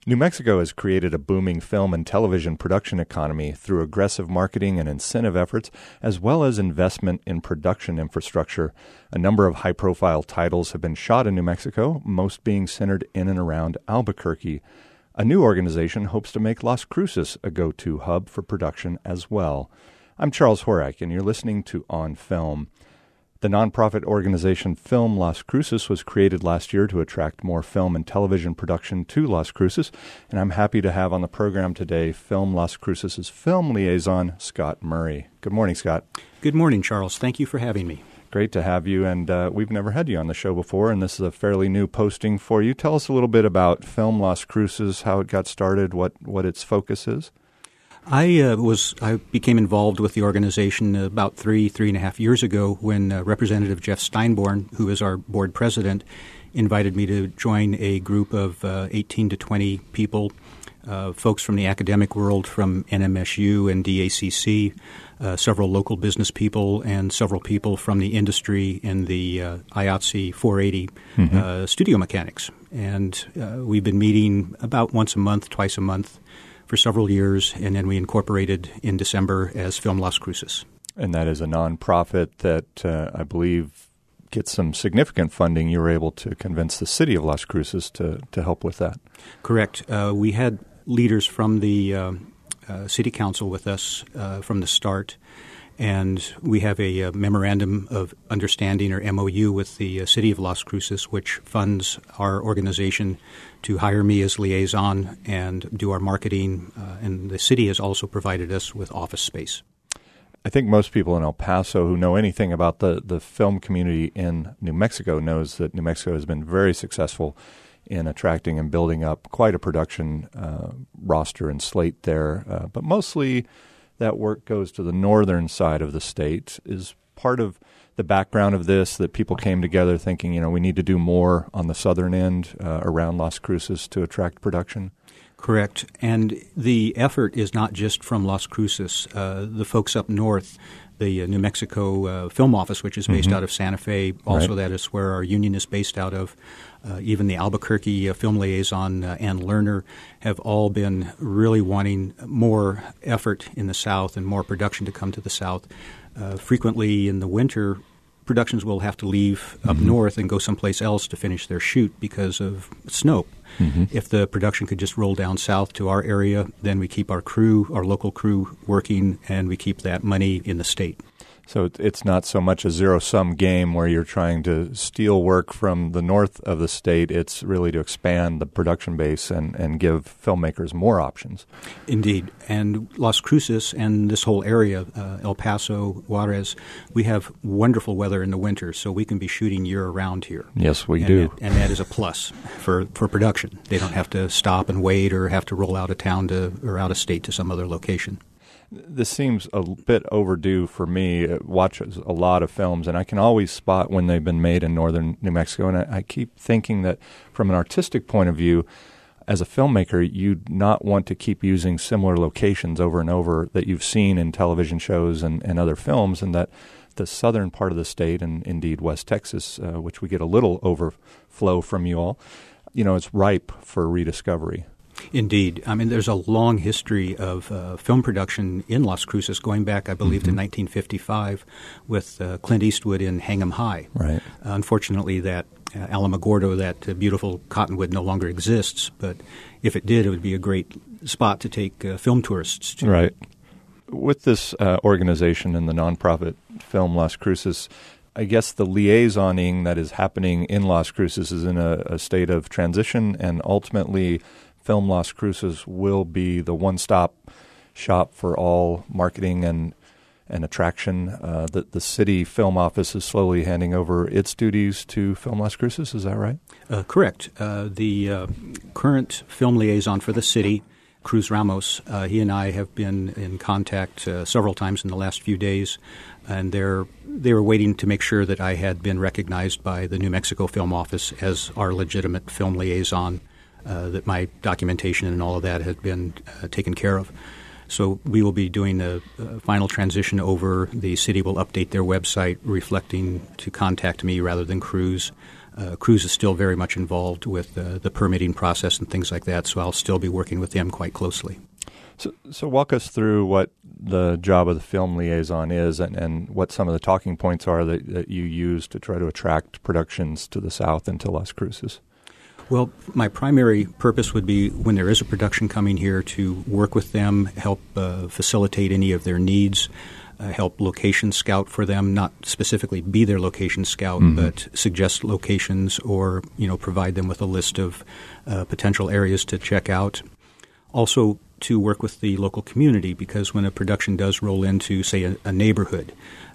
New Mexico has created a booming film and television production economy through aggressive marketing and incentive efforts, as well as investment in production infrastructure. A number of high-profile titles have been shot in New Mexico, most being centered in and around Albuquerque. A new organization hopes to make Las Cruces a go-to hub for production as well. I'm Charles Horak, and you're listening to On Film. The nonprofit organization Film Las Cruces was created last year to attract more film and television production to Las Cruces, and I'm happy to have on the program today Film Las Cruces' film liaison, Scott Murray. Good morning, Scott. Good morning, Charles. Thank you for having me. Great to have you, and we've never had you on the show before, and this is a fairly new posting for you. Tell us a little bit about Film Las Cruces, how it got started, what its focus is. I became involved with the organization about three and a half years ago when Representative Jeff Steinborn, who is our board president, invited me to join a group of 18 to 20 people, folks from the academic world, from NMSU and DACC, several local business people, and several people from the industry in the IATSE 480 studio mechanics. And we've been meeting about once a month, twice a month, for several years, and then we incorporated in December as Film Las Cruces. And that is a nonprofit that I believe gets some significant funding. You were able to convince the city of Las Cruces to help with that. Correct. We had leaders from the city council with us from the start, and we have a memorandum of understanding, or MOU, with the city of Las Cruces, which funds our organization to hire me as liaison and do our marketing. And the city has also provided us with office space. I think most people in El Paso who know anything about the film community in New Mexico knows that New Mexico has been very successful in attracting and building up quite a production roster and slate there. But mostly that work goes to the northern side of the state. Is part of the background of this that people came together thinking, we need to do more on the southern end around Las Cruces to attract production? Correct. And the effort is not just from Las Cruces. The folks up north, the New Mexico Film Office, which is based out of Santa Fe, also right. That is where our union is based out of. Even the Albuquerque film liaison, Ann Lerner, have all been really wanting more effort in the South and more production to come to the South. Frequently in the winter, productions will have to leave up north and go someplace else to finish their shoot because of snow. If the production could just roll down south to our area, then we keep our local crew working, and we keep that money in the state. So it's not so much a zero-sum game where you're trying to steal work from the north of the state. It's really to expand the production base and give filmmakers more options. Indeed. And Las Cruces and this whole area, El Paso, Juarez, we have wonderful weather in the winter, so we can be shooting year-round here. Yes, we do. And that is a plus for production. They don't have to stop and wait or have to roll out of town or out of state to some other location. This seems a bit overdue for me. I watch a lot of films, and I can always spot when they've been made in northern New Mexico. And I keep thinking that from an artistic point of view, as a filmmaker, you'd not want to keep using similar locations over and over that you've seen in television shows and other films, and that the southern part of the state, and indeed West Texas, which we get a little overflow from you all, it's ripe for rediscovery. Indeed. I mean, there's a long history of film production in Las Cruces going back, I believe, to 1955 with Clint Eastwood in Hang 'em High. Right. Unfortunately, that Alamogordo, that beautiful cottonwood, no longer exists. But if it did, it would be a great spot to take film tourists to. Right. With this organization and the nonprofit Film Las Cruces, I guess the liaisoning that is happening in Las Cruces is in a state of transition, and ultimately Film Las Cruces will be the one-stop shop for all marketing and attraction. The city film office is slowly handing over its duties to Film Las Cruces. Is that right? Correct. The current film liaison for the city, Cruz Ramos, he and I have been in contact several times in the last few days, and they were waiting to make sure that I had been recognized by the New Mexico Film Office as our legitimate film liaison, that my documentation and all of that had been taken care of. So we will be doing a final transition over. The city will update their website reflecting to contact me rather than Cruz. Cruz is still very much involved with the permitting process and things like that, so I'll still be working with them quite closely. So walk us through what the job of the film liaison is and what some of the talking points are that you use to try to attract productions to the South and to Las Cruces. Well, my primary purpose would be when there is a production coming here to work with them, help facilitate any of their needs, help location scout for them, not specifically be their location scout, but suggest locations or, provide them with a list of potential areas to check out. Also, to work with the local community, because when a production does roll into, say, a neighborhood,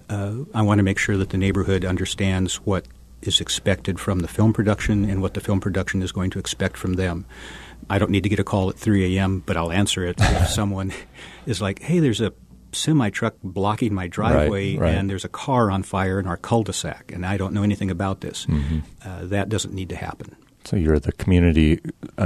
I want to make sure that the neighborhood understands what is expected from the film production and what the film production is going to expect from them. I don't need to get a call at 3 a.m., but I'll answer it if someone is like, hey, there's a semi-truck blocking my driveway right. and there's a car on fire in our cul-de-sac, and I don't know anything about this. That doesn't need to happen. So you're the community,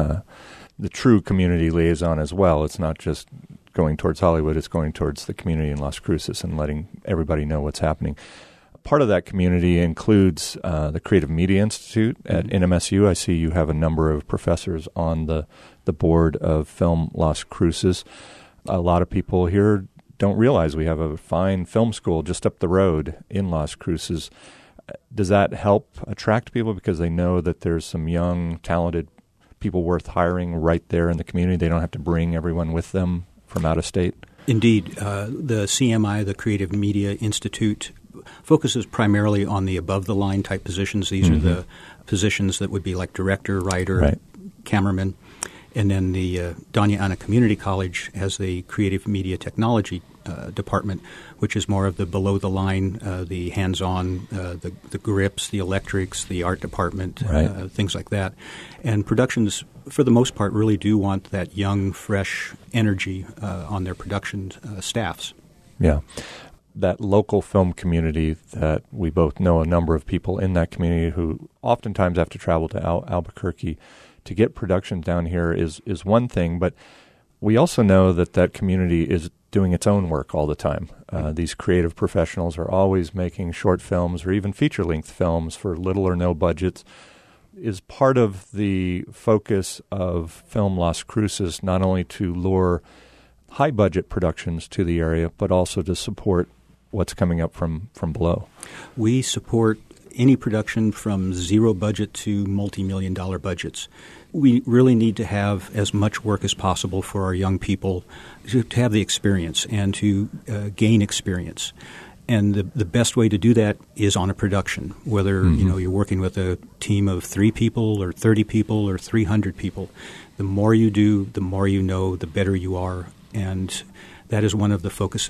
the true community liaison as well. It's not just going towards Hollywood, it's going towards the community in Las Cruces and letting everybody know what's happening. Part of that community includes the Creative Media Institute at NMSU. I see you have a number of professors on the board of Film Las Cruces. A lot of people here don't realize we have a fine film school just up the road in Las Cruces. Does that help attract people because they know that there's some young, talented people worth hiring right there in the community? They don't have to bring everyone with them from out of state? Indeed. The CMI, the Creative Media Institute, focuses primarily on the above-the-line type positions. These are the positions that would be like director, writer, cameraman. And then the Doña Ana Community College has the Creative Media Technology department, which is more of the below-the-line, the hands-on, the grips, the electrics, the art department, things like that. And productions, for the most part, really do want that young, fresh energy on their production staffs. Yeah. That local film community that we both know a number of people in that community who oftentimes have to travel to Albuquerque to get productions down here is one thing, but we also know that community is doing its own work all the time. These creative professionals are always making short films or even feature-length films for little or no budgets. Is part of the focus of Film Las Cruces not only to lure high-budget productions to the area, but also to support what's coming up from below? We support any production from zero budget to multi-million-dollar budgets. We really need to have as much work as possible for our young people to have the experience and to gain experience. And the best way to do that is on a production, whether you're working with a team of 3 people or 30 people or 300 people. The more you do, the more you know, the better you are. And that is one of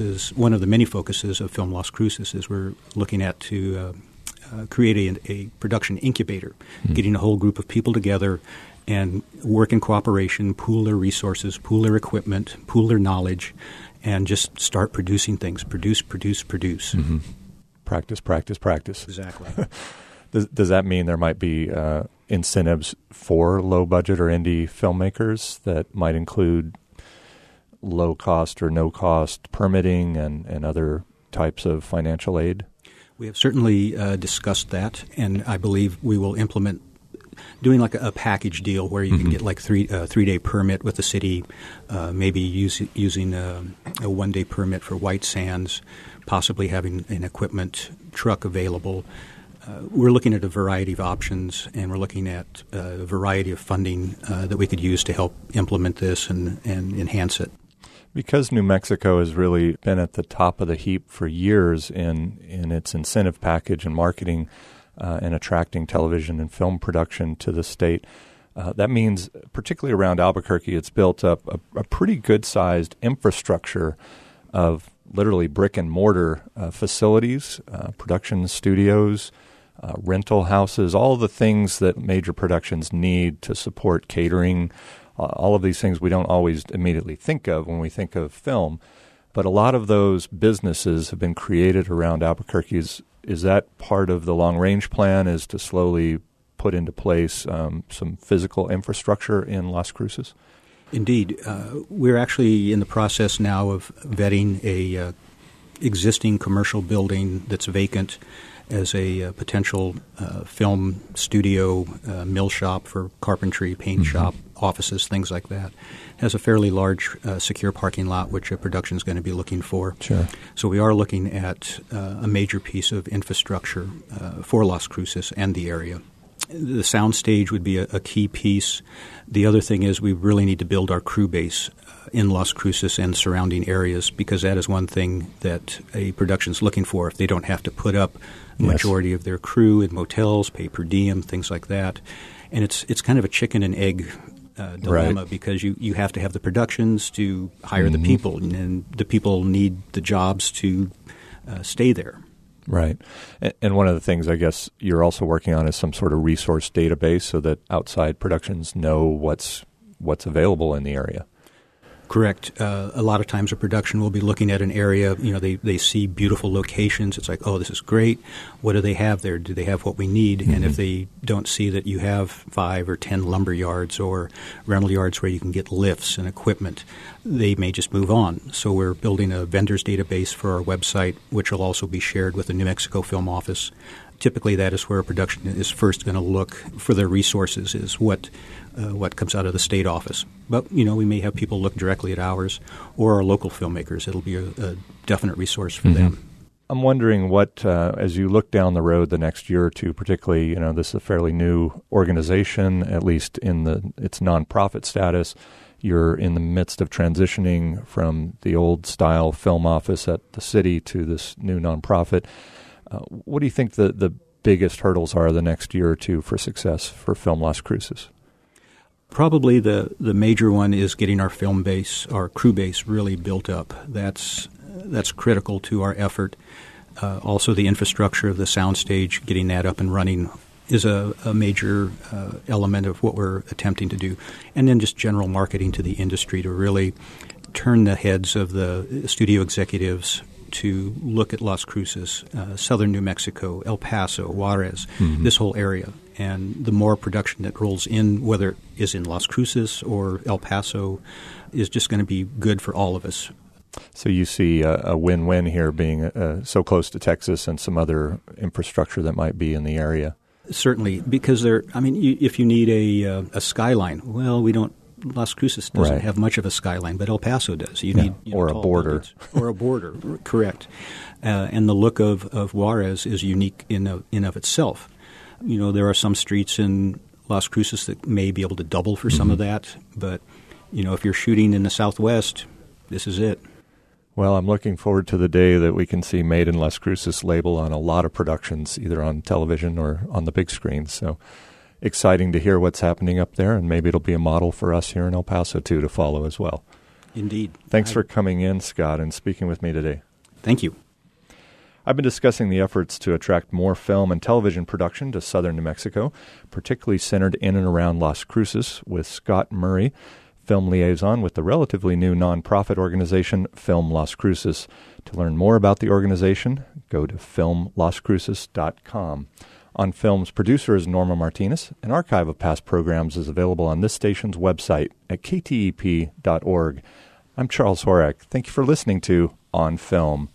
the many focuses of Film Las Cruces, is we're looking at to create a production incubator, getting a whole group of people together and work in cooperation, pool their resources, pool their equipment, pool their knowledge, and just start producing things. Produce. Practice. Exactly. Does that mean there might be incentives for low-budget or indie filmmakers that might include low-cost or no-cost permitting and other types of financial aid? We have certainly discussed that, and I believe we will implement doing like a package deal where you can get like three-day permit with the city, maybe using a one-day permit for White Sands, possibly having an equipment truck available. We're looking at a variety of options, and we're looking at a variety of funding that we could use to help implement this and enhance it. Because New Mexico has really been at the top of the heap for years in its incentive package and marketing and attracting television and film production to the state, that means, particularly around Albuquerque, it's built up a pretty good-sized infrastructure of literally brick-and-mortar facilities, production studios, rental houses, all the things that major productions need to support catering. All of these things we don't always immediately think of when we think of film, but a lot of those businesses have been created around Albuquerque. Is that part of the long-range plan, is to slowly put into place some physical infrastructure in Las Cruces? Indeed. We're actually in the process now of vetting a existing commercial building that's vacant as a potential film studio, mill shop for carpentry, paint shop, offices, things like that. Has a fairly large secure parking lot, which a production is going to be looking for. Sure. So we are looking at a major piece of infrastructure for Las Cruces and the area. The soundstage would be a key piece. The other thing is we really need to build our crew base in Las Cruces and surrounding areas, because that is one thing that a production is looking for. If they don't have to put up the majority of their crew in motels, pay per diem, things like that. And it's kind of a chicken and egg dilemma, right, because you have to have the productions to hire the people, and the people need the jobs to stay there. Right. And one of the things I guess you're also working on is some sort of resource database so that outside productions know what's available in the area. Correct. A lot of times a production will be looking at an area, they see beautiful locations. It's like, oh, this is great. What do they have there? Do they have what we need? And if they don't see that you have 5 or 10 lumber yards or rental yards where you can get lifts and equipment, they may just move on. So we're building a vendors database for our website, which will also be shared with the New Mexico Film Office. Typically, that is where a production is first going to look for their resources, is what comes out of the state office. But, we may have people look directly at ours or our local filmmakers. It'll be a definite resource for them. I'm wondering what, as you look down the road the next year or two, particularly, this is a fairly new organization, at least in its nonprofit status. You're in the midst of transitioning from the old style film office at the city to this new nonprofit. What do you think the biggest hurdles are the next year or two for success for Film Las Cruces? Probably the major one is getting our film base, our crew base, really built up. That's critical to our effort. Also, the infrastructure of the soundstage, getting that up and running, is a major element of what we're attempting to do. And then just general marketing to the industry to really turn the heads of the studio executives to look at Las Cruces, southern New Mexico, El Paso, Juarez, this whole area. And the more production that rolls in, whether it is in Las Cruces or El Paso, is just going to be good for all of us. So you see a win-win here, being so close to Texas and some other infrastructure that might be in the area. Certainly, because if you need a skyline, well, we don't. Las Cruces doesn't have much of a skyline, but El Paso does. You need or a border, or a border, correct. And the look of Juarez is unique in of itself. There are some streets in Las Cruces that may be able to double for some of that, but if you're shooting in the Southwest, this is it. Well, I'm looking forward to the day that we can see Made in Las Cruces label on a lot of productions, either on television or on the big screen. So exciting to hear what's happening up there, and maybe it'll be a model for us here in El Paso, too, to follow as well. Indeed. Thanks for coming in, Scott, and speaking with me today. Thank you. I've been discussing the efforts to attract more film and television production to southern New Mexico, particularly centered in and around Las Cruces, with Scott Murray, film liaison with the relatively new nonprofit organization Film Las Cruces. To learn more about the organization, go to filmlascruces.com. On Film's producer is Norma Martinez. An archive of past programs is available on this station's website at ktep.org. I'm Charles Horak. Thank you for listening to On Film.